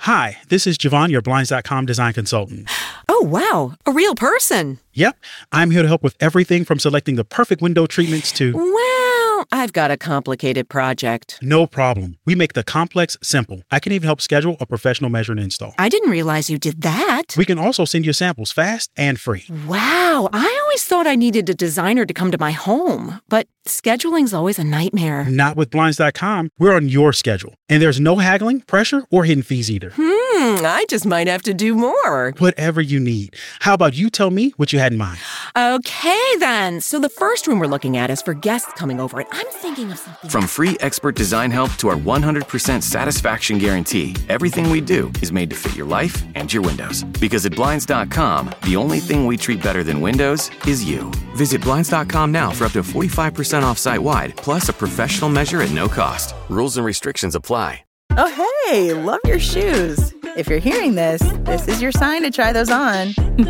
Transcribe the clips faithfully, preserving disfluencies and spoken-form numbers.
Hi, this is Javon, your Blinds dot com design consultant. Oh, wow. A real person. Yep. I'm here to help with everything from selecting the perfect window treatments to... Well, I've got a complicated project. No problem. We make the complex simple. I can even help schedule a professional measure and install. I didn't realize you did that. We can also send you samples fast and free. Wow. I always thought I needed a designer to come to my home, but scheduling's always a nightmare. Not with Blinds dot com. We're on your schedule. And there's no haggling, pressure, or hidden fees either. Hmm, I just might have to do more. Whatever you need. How about you tell me what you had in mind? Okay, then. So the first room we're looking at is for guests coming over, and I'm thinking of something... From free expert design help to our one hundred percent satisfaction guarantee, everything we do is made to fit your life and your windows. Because at Blinds dot com, the only thing we treat better than windows is you. Visit Blinds dot com now for up to forty-five percent off site-wide, plus a professional measure at no cost. Rules and restrictions apply. Oh, hey, love your shoes. If you're hearing this, this is your sign to try those on.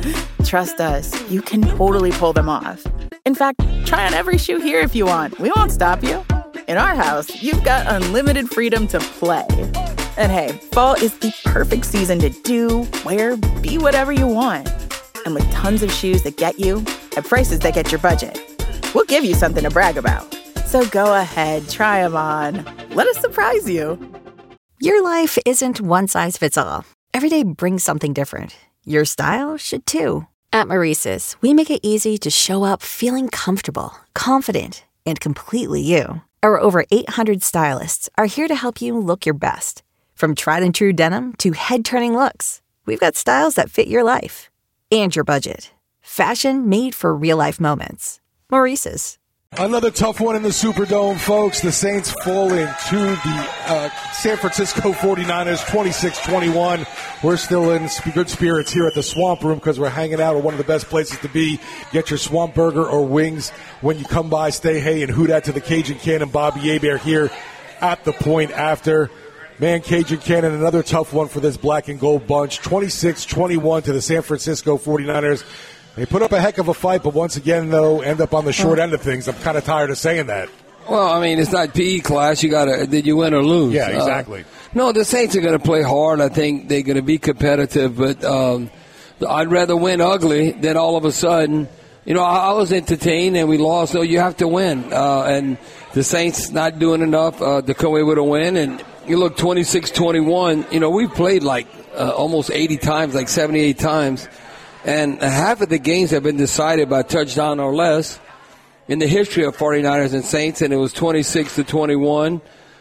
Trust us, you can totally pull them off. In fact, try on every shoe here if you want. We won't stop you. In our house, you've got unlimited freedom to play. And hey, fall is the perfect season to do, wear, be whatever you want. And with tons of shoes that get you at prices that get your budget, we'll give you something to brag about. So go ahead, try them on. Let us surprise you. Your life isn't one size fits all. Every day brings something different. Your style should too. At Maurice's, we make it easy to show up feeling comfortable, confident, and completely you. Our over eight hundred stylists are here to help you look your best. From tried and true denim to head-turning looks, we've got styles that fit your life and your budget. Fashion made for real-life moments. Maurice's. Another tough one in the Superdome, folks. The Saints fall into the uh, San Francisco forty-niners twenty-six twenty-one. We're still in good spirits here at the Swamp Room because we're hanging out at one of the best places to be. Get your swamp burger or wings when you come by. Stay hey and hoot out to the Cajun Cannon. Bobby Hebert here at the point after. Man, Cajun Cannon, another tough one for this black and gold bunch. twenty-six twenty-one to the San Francisco forty-niners. They put up a heck of a fight, but once again, though, end up on the short end of things. I'm kind of tired of saying that. Well, I mean, it's not P E class. You got to, did you win or lose? Yeah, exactly. Uh, no, the Saints are going to play hard. I think they're going to be competitive, but um, I'd rather win ugly than all of a sudden. You know, I, I was entertained and we lost, so you have to win. Uh, and the Saints not doing enough uh, to come away with a win. And you look twenty-six twenty-one, you know, we've played like uh, almost eighty times, like seventy-eight times. And half of the games have been decided by touchdown or less in the history of forty-niners and Saints, and it was twenty-six to twenty-one.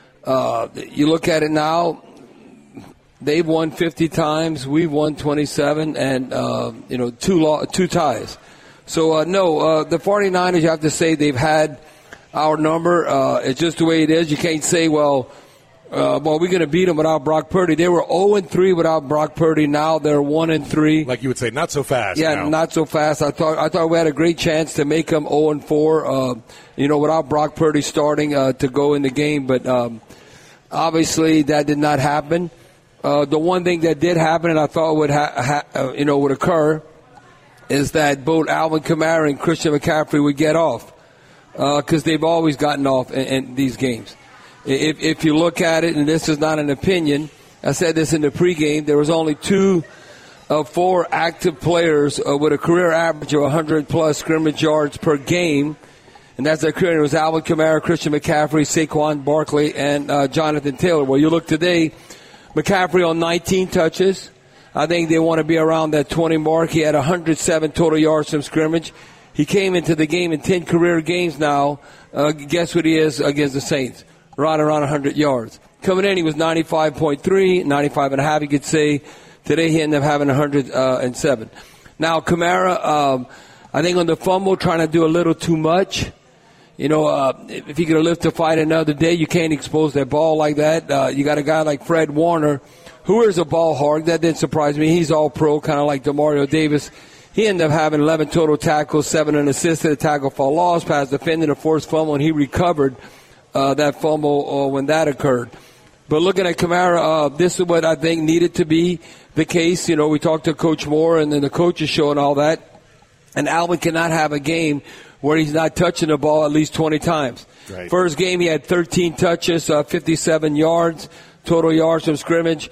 Uh, you look at it now, they've won fifty times, we've won twenty-seven, and, uh, you know, two law, two ties. So, uh, no, uh, the forty-niners, you have to say they've had our number. Uh, it's just the way it is. You can't say, well, Uh, well, we're going to beat them without Brock Purdy. They were oh and three without Brock Purdy. Now they're one and three. Like you would say, not so fast. Yeah, now. not so fast. I thought I thought we had a great chance to make them oh and four. Uh, you know, without Brock Purdy starting uh, to go in the game, but um, obviously that did not happen. Uh, the one thing that did happen, and I thought would ha- ha- uh, you know would occur, is that both Alvin Kamara and Christian McCaffrey would get off because uh, they've always gotten off in, in these games. If, if you look at it, and this is not an opinion, I said this in the pregame, there was only two of four active players uh, with a career average of one hundred plus scrimmage yards per game, and that's their career. It was Alvin Kamara, Christian McCaffrey, Saquon Barkley, and uh, Jonathan Taylor. Well, you look today, McCaffrey on nineteen touches. I think they want to be around that twenty mark. He had one hundred seven total yards from scrimmage. He came into the game in ten career games now. Uh, guess what he is against the Saints? Right around one hundred yards. Coming in, he was ninety-five point three, ninety-five and a half, you could say. Today, he ended up having one hundred seven. Now, Kamara, um, I think on the fumble, trying to do a little too much. You know, uh, if he could have lived to fight another day, you can't expose that ball like that. Uh, you got a guy like Fred Warner, who is a ball hog. That didn't surprise me. He's all pro, kind of like DeMario Davis. He ended up having eleven total tackles, seven an assist, a tackle for loss, pass defended, a forced fumble, and he recovered Uh, that fumble uh, when that occurred. But looking at Kamara, uh, this is what I think needed to be the case. You know, we talked to Coach Moore and then the coaches show and all that. And Alvin cannot have a game where he's not touching the ball at least twenty times. Right. First game, he had thirteen touches, uh, fifty-seven yards, total yards from scrimmage.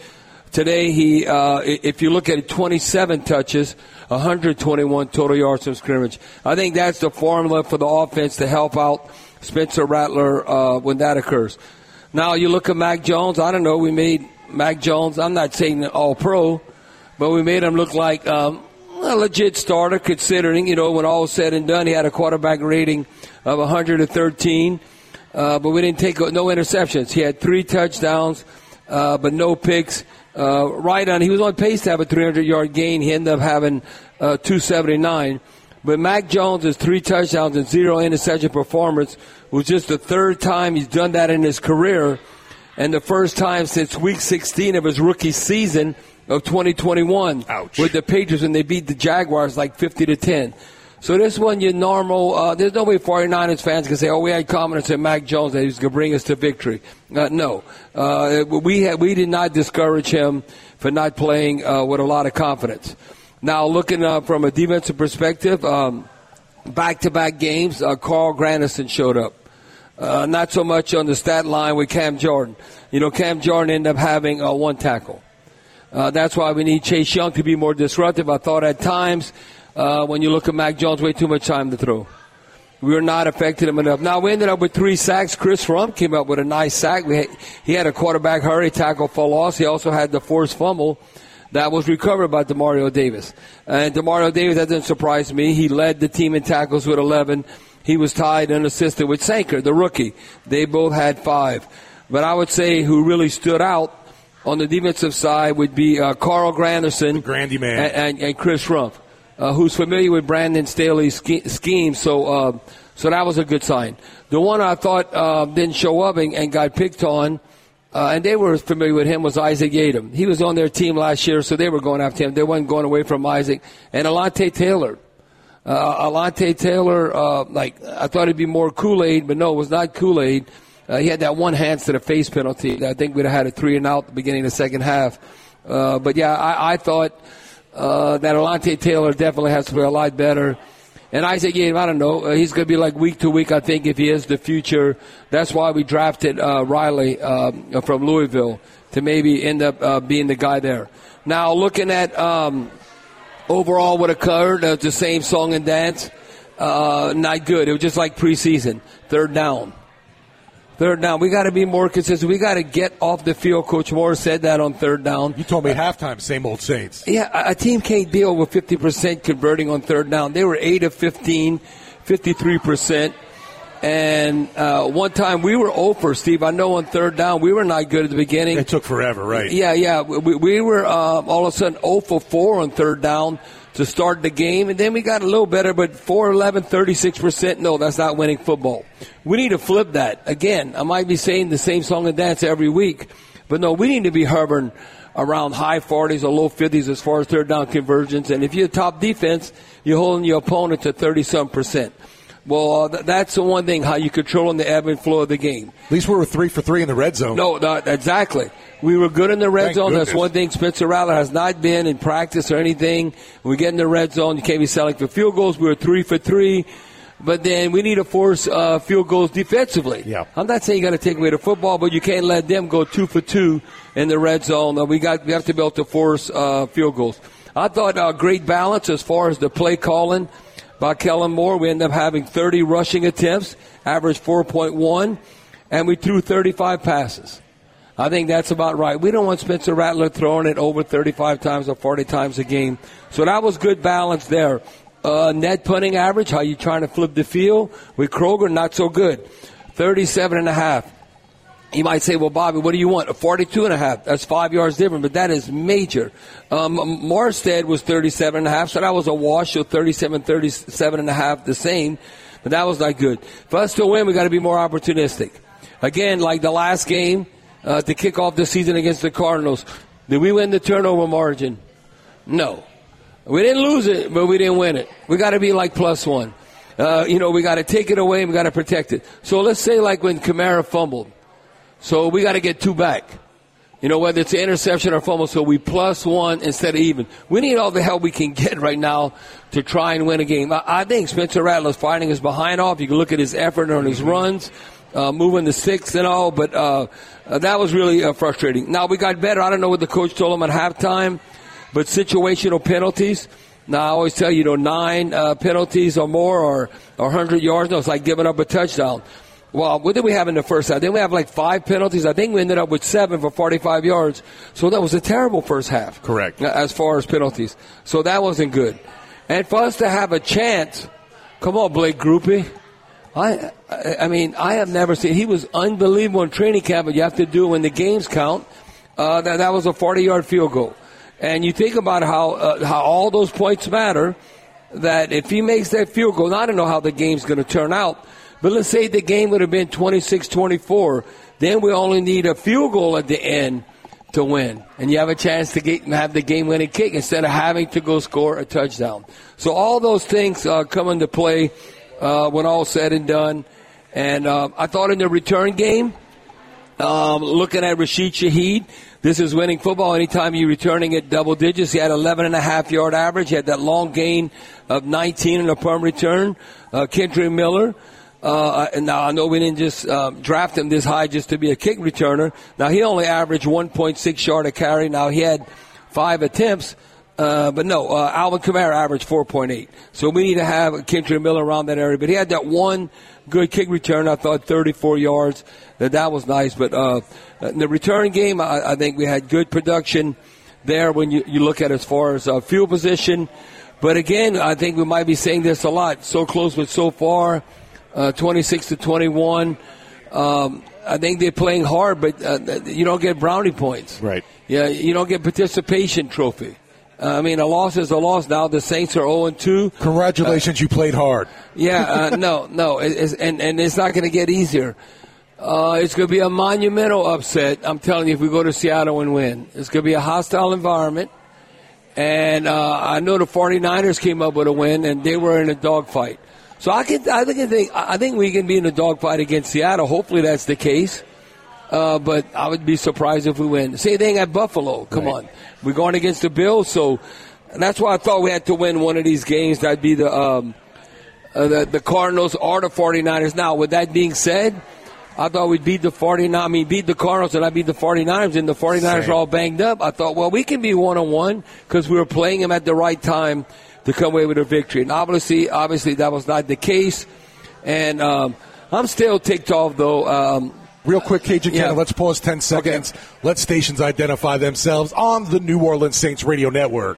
Today, he, uh, if you look at it, twenty-seven touches, one hundred twenty-one total yards from scrimmage. I think that's the formula for the offense to help out Spencer Rattler uh, when that occurs. Now, you look at Mac Jones. I don't know. We made Mac Jones, I'm not saying all-pro, but we made him look like um, a legit starter, considering, you know, when all was said and done, he had a quarterback rating of one hundred thirteen, uh, but we didn't take no interceptions. He had three touchdowns, uh, but no picks. Uh, right on, he was on pace to have a three hundred yard gain. He ended up having uh, two seventy-nine. But Mac Jones' three touchdowns and zero interception performance was just the third time he's done that in his career, and the first time since week sixteen of his rookie season of twenty twenty-one. Ouch. With the Patriots when they beat the Jaguars like fifty to ten. So this one, your normal, uh, there's no way 49ers fans can say, oh, we had confidence in Mac Jones that he was going to bring us to victory. Uh, no. Uh, we had, we did not discourage him for not playing uh, with a lot of confidence. Now, looking uh, from a defensive perspective, um, back-to-back games, uh, Carl Granderson showed up. Uh, not so much on the stat line with Cam Jordan. You know, Cam Jordan ended up having uh, one tackle. Uh, that's why we need Chase Young to be more disruptive. I thought at times, Uh, when you look at Mac Jones, way too much time to throw. We were not affecting him enough. Now, we ended up with three sacks. Chris Rump came up with a nice sack. We had, he had a quarterback hurry, tackle for loss. He also had the forced fumble that was recovered by Demario Davis. And Demario Davis, that didn't surprise me. He led the team in tackles with eleven. He was tied and assisted with Sanker, the rookie. They both had five. But I would say who really stood out on the defensive side would be uh, Carl Granderson Grandy man. and, and, and Chris Rump. Uh, who's familiar with Brandon Staley's scheme, so uh, so that was a good sign. The one I thought uh, didn't show up and, and got picked on, uh, and they were familiar with him, was Isaac Yadam. He was on their team last year, so they were going after him. They weren't going away from Isaac. And Alontae Taylor. Uh, Alontae Taylor, uh, like, I thought it'd be more Kool-Aid, but no, it was not Kool-Aid. Uh, he had that one hands to the face penalty. I think we'd have had a three and out at the beginning of the second half. Uh, but, yeah, I, I thought – Uh, that Alontae Taylor definitely has to play a lot better. And Isaac Yadam, I don't know, uh, he's going to be like week to week, I think, if he is the future. That's why we drafted uh, Riley uh, from Louisville to maybe end up uh, being the guy there. Now, looking at um, overall what occurred, uh, the same song and dance, uh, not good. It was just like preseason, third down. Third down. We got to be more consistent. We got to get off the field. Coach Moore said that on third down. You told me at halftime, same old Saints. Yeah, a team can't be over fifty percent converting on third down. They were eight of fifteen, fifty-three percent. And uh, one time we were zero for, Steve. I know on third down we were not good at the beginning. It took forever, right? Yeah, yeah. We, we were uh, all of a sudden zero for four on third down to start the game, and then we got a little better, but four eleven, thirty-six percent, no, that's not winning football. We need to flip that. Again, I might be saying the same song and dance every week, but no, we need to be hovering around high forties or low fifties as far as third down conversions, and if you're a top defense, you're holding your opponent to thirty-some percent. Well, uh, th- that's the one thing, how you controlling the ebb and flow of the game. At least we were three for three in the red zone. No, no exactly. We were good in the red Thank zone. goodness. That's one thing Spencer Rattler has not been in practice or anything. When we get in the red zone, you can't be selling for field goals. We were three for three. But then we need to force uh, field goals defensively. Yeah. I'm not saying you got to take away the football, but you can't let them go two for two in the red zone. Uh, we got we have to be able to force uh, field goals. I thought uh, great balance as far as the play calling by Kellen Moore. We ended up having thirty rushing attempts, average four point one, and we threw thirty-five passes. I think that's about right. We don't want Spencer Rattler throwing it over thirty-five times or forty times a game. So that was good balance there. Uh, net punting average, how you trying to flip the field? With Kroger, not so good. thirty-seven and a half. You might say, well, Bobby, what do you want? A forty-two and a half. That's five yards different, but that is major. Um, Morstead was thirty-seven and a half, so that was a wash. So thirty-seven, thirty-seven and a half, the same. But that was not good. For us to win, we got to be more opportunistic. Again, like the last game, uh, to kick off the season against the Cardinals, did we win the turnover margin? No. We didn't lose it, but we didn't win it. We got to be like plus one. Uh, you know, we got to take it away and we got to protect it. So let's say like when Kamara fumbled. So we got to get two back. You know, whether it's an interception or fumble, so we plus one instead of even. We need all the help we can get right now to try and win a game. I, I think Spencer Rattler's fighting his behind off. You can look at his effort on his runs. uh, moving to six and all, but uh, uh, that was really uh, frustrating. Now, we got better. I don't know what the coach told them at halftime, but situational penalties. Now, I always tell you, you know, nine uh, penalties or more or, or one hundred yards. No, it's like giving up a touchdown. Well, what did we have in the first half? Then we have like five penalties. I think we ended up with seven for forty-five yards. So that was a terrible first half. Correct. As far as penalties. So that wasn't good. And for us to have a chance, come on, Blake Grupe. I, I mean, I have never seen. He was unbelievable in training camp, but you have to do when the games count. Uh, that, that was a forty-yard field goal. And you think about how uh, how all those points matter, that if he makes that field goal, now I don't know how the game's going to turn out, but let's say the game would have been twenty-six twenty-four, then we only need a field goal at the end to win. And you have a chance to get, have the game-winning kick instead of having to go score a touchdown. So all those things uh, come into play uh, when all said and done. And uh, I thought in the return game, um, looking at Rashid Shaheed, this is winning football anytime you're returning at double digits. He had eleven and a half yard average. He had that long gain of nineteen in a punt return. Uh, Kendrick Miller. Uh, and now I know we didn't just um, draft him this high just to be a kick returner. Now he only averaged one point six yard a carry. Now he had five attempts. Uh, but no, uh, Alvin Kamara averaged four point eight. So we need to have Kendrick Miller around that area. But he had that one good kick return. I thought thirty-four yards. That that was nice. But uh, in the return game, I, I think we had good production there when you, you look at as far as uh, field position. But again, I think we might be saying this a lot. So close but so far, uh, twenty-six to twenty-one. Um, I think they're playing hard, but uh, you don't get brownie points. Right. Yeah, you don't get participation trophy. Uh, I mean, a loss is a loss. Now the Saints are oh and two. Congratulations, uh, you played hard. Yeah, uh, no, no, it, it's, and and it's not going to get easier. Uh, it's going to be a monumental upset. I'm telling you, if we go to Seattle and win, it's going to be a hostile environment. And uh, I know the 49ers came up with a win, and they were in a dogfight. So I can, I think, I think we can be in a dogfight against Seattle. Hopefully, that's the case. Uh, but I would be surprised if we win. Same thing at Buffalo. Come right. on. We're going against the Bills, so that's why I thought we had to win one of these games. That'd be the, um, uh, the the Cardinals or the 49ers. Now, with that being said, I thought we'd beat the 49ers. I mean, beat the Cardinals and I beat the 49ers, and the 49ers Same. are all banged up. I thought, well, we can be one-on-one because we were playing them at the right time to come away with a victory. And obviously, obviously that was not the case. And um, I'm still ticked off, though. Um, Real quick, Cajun yeah. Cannon, let's pause ten seconds. Okay. Let stations identify themselves on the New Orleans Saints Radio Network.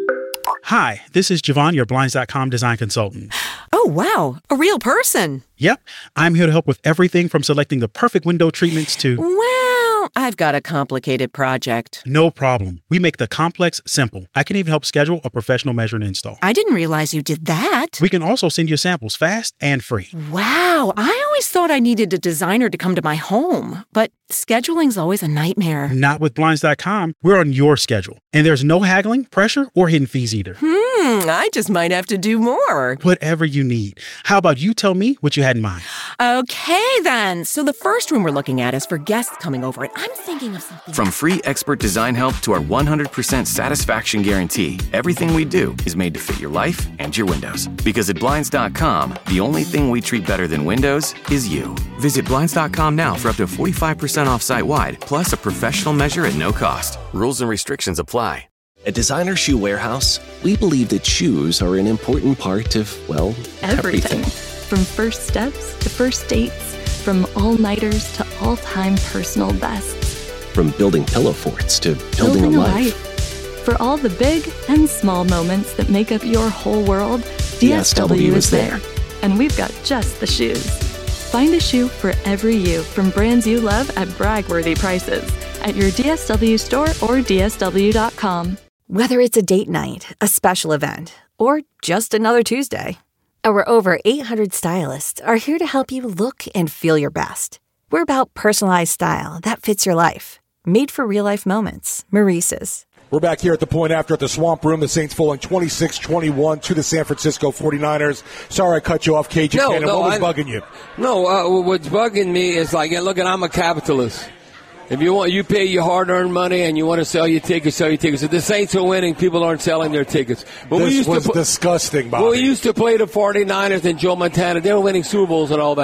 Hi, this is Javon, your Blinds dot com design consultant. Oh, wow. A real person. Yep. I'm here to help with everything from selecting the perfect window treatments to... Well, I've got a complicated project. No problem. We make the complex simple. I can even help schedule a professional measure and install. I didn't realize you did that. We can also send you samples fast and free. Wow. I always thought I needed a designer to come to my home, but scheduling's always a nightmare. Not with Blinds dot com. We're on your schedule. And there's no haggling, pressure, or hidden fees either. Hmm, I just might have to do more. Whatever you need. How about you tell me what you had in mind? Okay, then. So the first room we're looking at is for guests coming over, and I'm thinking of something. From free expert design help to our one hundred percent satisfaction guarantee, everything we do is made to fit your life and your windows. Because at Blinds dot com, the only thing we treat better than windows is you. Visit Blinds dot com now for up to forty-five percent off site-wide, plus a professional measure at no cost. Rules and restrictions apply. At Designer Shoe Warehouse, we believe that shoes are an important part of, well, everything. everything. From first steps to first dates, from all-nighters to all-time personal bests. From building pillow forts to building, building a, a life. life. For all the big and small moments that make up your whole world, D S W, D S W is there. And we've got just the shoes. Find a shoe for every you from brands you love at brag-worthy prices at your D S W store or D S W dot com. Whether it's a date night, a special event, or just another Tuesday, our over eight hundred stylists are here to help you look and feel your best. We're about personalized style that fits your life. Made for real-life moments. Maurice's. We're back here at the point after at the Swamp Room. The Saints falling twenty-six twenty-one to the San Francisco 49ers. Sorry I cut you off, Cajun no, Cannon. No, what was I, bugging you? No, uh, what's bugging me is like, look, I'm a capitalist. If you want, you pay your hard-earned money and you want to sell your tickets, sell your tickets. If the Saints are winning, people aren't selling their tickets. But this we used was to, disgusting, Bobby. Well, we used to play the 49ers and Joe Montana. They were winning Super Bowls and all that.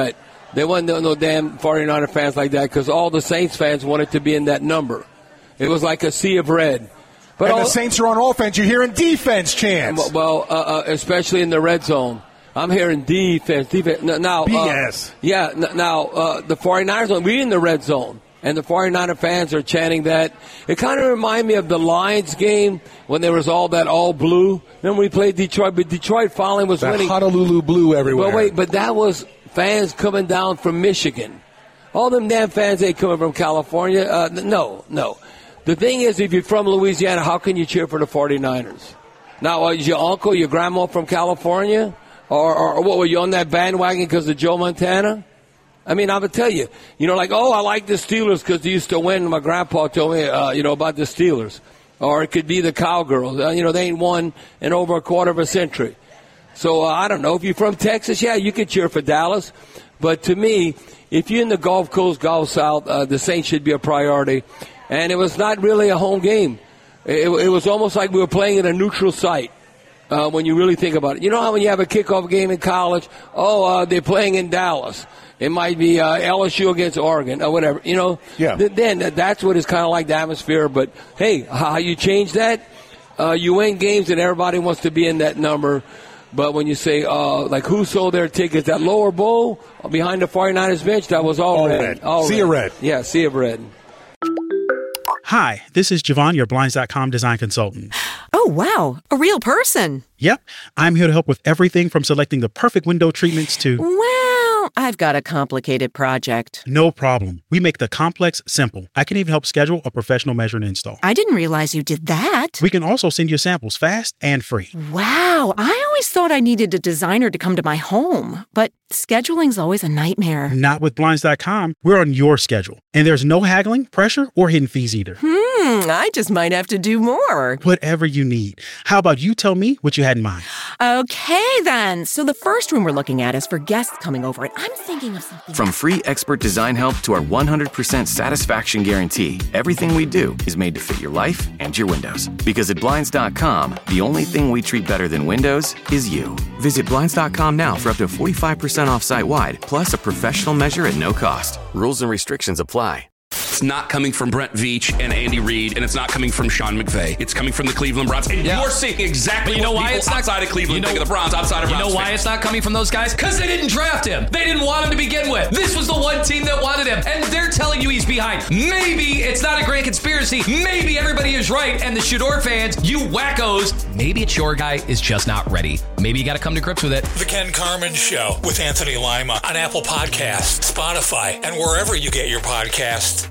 There wasn't no, no damn forty-niner fans like that because all the Saints fans wanted to be in that number. It was like a sea of red. But and all, the Saints are on offense. You're hearing defense chants. Well, uh, uh, especially in the red zone. I'm hearing defense, defense. Now, B S. Uh, yeah, now uh, the forty-niners, we're in the red zone. And the forty-niner fans are chanting that. It kind of reminded me of the Lions game when there was all that all blue. Remember we played Detroit, but Detroit finally was that winning. Honolulu blue everywhere. But wait, but that was fans coming down from Michigan. All them damn fans ain't coming from California. Uh, no, no. The thing is, if you're from Louisiana, how can you cheer for the forty-niners? Now, uh, is your uncle, your grandma from California? Or, or, or what, were you on that bandwagon because of Joe Montana? I mean, I would tell you, you know, like, oh, I like the Steelers because they used to win. My grandpa told me, uh, you know, about the Steelers. Or it could be the Cowgirls. Uh, you know, they ain't won in over a quarter of a century. So, uh, I don't know. If you're from Texas, yeah, you could cheer for Dallas. But to me, if you're in the Gulf Coast, Gulf South, uh, the Saints should be a priority. And it was not really a home game. It, it was almost like we were playing in a neutral site. Uh, when you really think about it. You know how when you have a kickoff game in college, oh, uh, they're playing in Dallas. It might be uh, L S U against Oregon or whatever. You know, yeah. th- then that's what it's kind of like the atmosphere. But, hey, how you change that? Uh, you win games and everybody wants to be in that number. But when you say, uh, like, who sold their tickets? That lower bowl behind the forty-niners bench, that was all, all red. red. All sea of red. Yeah, sea of red. Hi, this is Javon, your Blinds dot com design consultant. Oh, wow. A real person. Yep. I'm here to help with everything from selecting the perfect window treatments to... Well, I've got a complicated project. No problem. We make the complex simple. I can even help schedule a professional measure and install. I didn't realize you did that. We can also send you samples fast and free. Wow. I always thought I needed a designer to come to my home, but scheduling's always a nightmare. Not with Blinds dot com. We're on your schedule. And there's no haggling, pressure, or hidden fees either. Hmm, I just might have to do more. Whatever you need. How about you tell me what you had in mind? Okay, then. So the first room we're looking at is for guests coming over, and I'm thinking of something... From free expert design help to our one hundred percent satisfaction guarantee, everything we do is made to fit your life and your windows. Because at Blinds dot com, the only thing we treat better than windows is you. Visit Blinds dot com now for up to forty-five percent off site-wide, plus a professional measure at no cost. Rules and restrictions apply. It's not coming from Brent Veach and Andy Reid, and it's not coming from Sean McVay. It's coming from the Cleveland Browns. And yeah. you're seeing exactly you know what why people it's not, outside of Cleveland you know, think of the Browns, outside of You Browns know why fans. it's not coming from those guys? Because they didn't draft him. They didn't want him to begin with. This was the one team that wanted him, and they're telling you he's behind. Maybe it's not a grand conspiracy. Maybe everybody is right, and the Shador fans, you wackos, maybe it's your guy is just not ready. Maybe you got to come to grips with it. The Ken Carman Show with Anthony Lima on Apple Podcasts, Spotify, and wherever you get your podcasts.